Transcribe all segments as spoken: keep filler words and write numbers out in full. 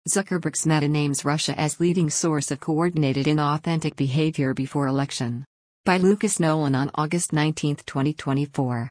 Zuckerberg's Meta names Russia as leading source of coordinated inauthentic behavior before election. By Lucas Nolan on August nineteenth, twenty twenty-four.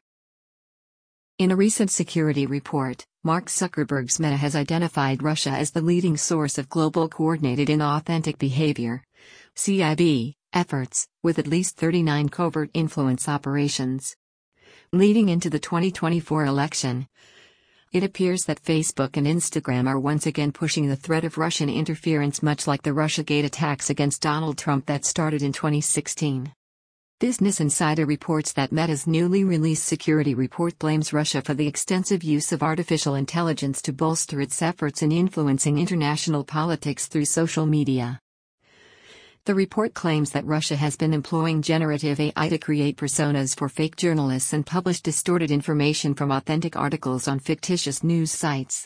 In a recent security report, Mark Zuckerberg's Meta has identified Russia as the leading source of global coordinated inauthentic behavior (C I B) efforts, with at least thirty-nine covert influence operations. Leading into the twenty twenty-four election, it appears that Facebook and Instagram are once again pushing the threat of Russian interference, much like the Russiagate attacks against Donald Trump that started in twenty sixteen. Business Insider reports that Meta's newly released security report blames Russia for the extensive use of artificial intelligence to bolster its efforts in influencing international politics through social media. The report claims that Russia has been employing generative A I to create personas for fake journalists and publish distorted information from authentic articles on fictitious news sites.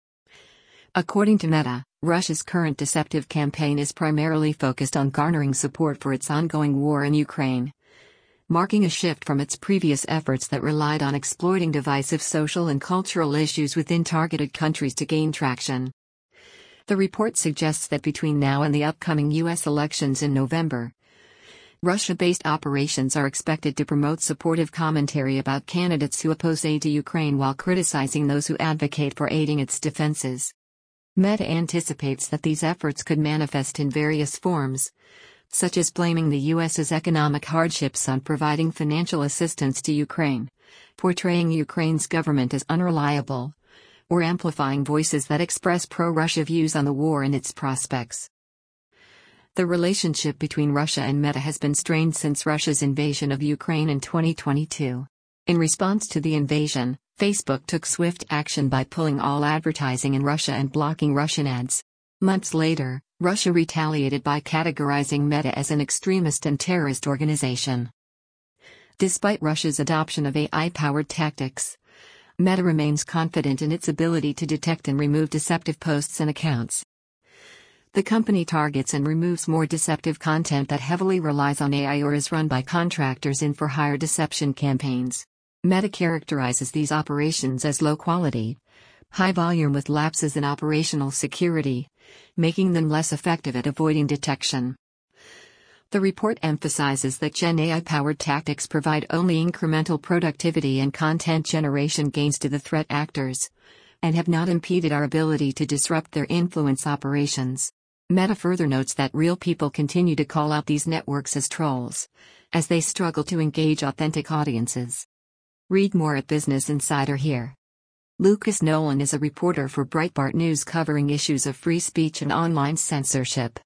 According to Meta, Russia's current deceptive campaign is primarily focused on garnering support for its ongoing war in Ukraine, marking a shift from its previous efforts that relied on exploiting divisive social and cultural issues within targeted countries to gain traction. The report suggests that between now and the upcoming U S elections in November, Russia-based operations are expected to promote supportive commentary about candidates who oppose aid to Ukraine while criticizing those who advocate for aiding its defenses. Meta anticipates that these efforts could manifest in various forms, such as blaming the U S's economic hardships on providing financial assistance to Ukraine, portraying Ukraine's government as unreliable, or amplifying voices that express pro-Russia views on the war and its prospects. The relationship between Russia and Meta has been strained since Russia's invasion of Ukraine in twenty twenty-two. In response to the invasion, Facebook took swift action by pulling all advertising in Russia and blocking Russian ads. Months later, Russia retaliated by categorizing Meta as an extremist and terrorist organization. Despite Russia's adoption of A I-powered tactics, Meta remains confident in its ability to detect and remove deceptive posts and accounts. The company targets and removes more deceptive content that heavily relies on A I or is run by contractors in for-hire deception campaigns. Meta characterizes these operations as low quality, high volume with lapses in operational security, making them less effective at avoiding detection. The report emphasizes that Gen A I-powered tactics provide only incremental productivity and content generation gains to the threat actors, and have not impeded our ability to disrupt their influence operations. Meta further notes that real people continue to call out these networks as trolls, as they struggle to engage authentic audiences. Read more at Business Insider here. Lucas Nolan is a reporter for Breitbart News covering issues of free speech and online censorship.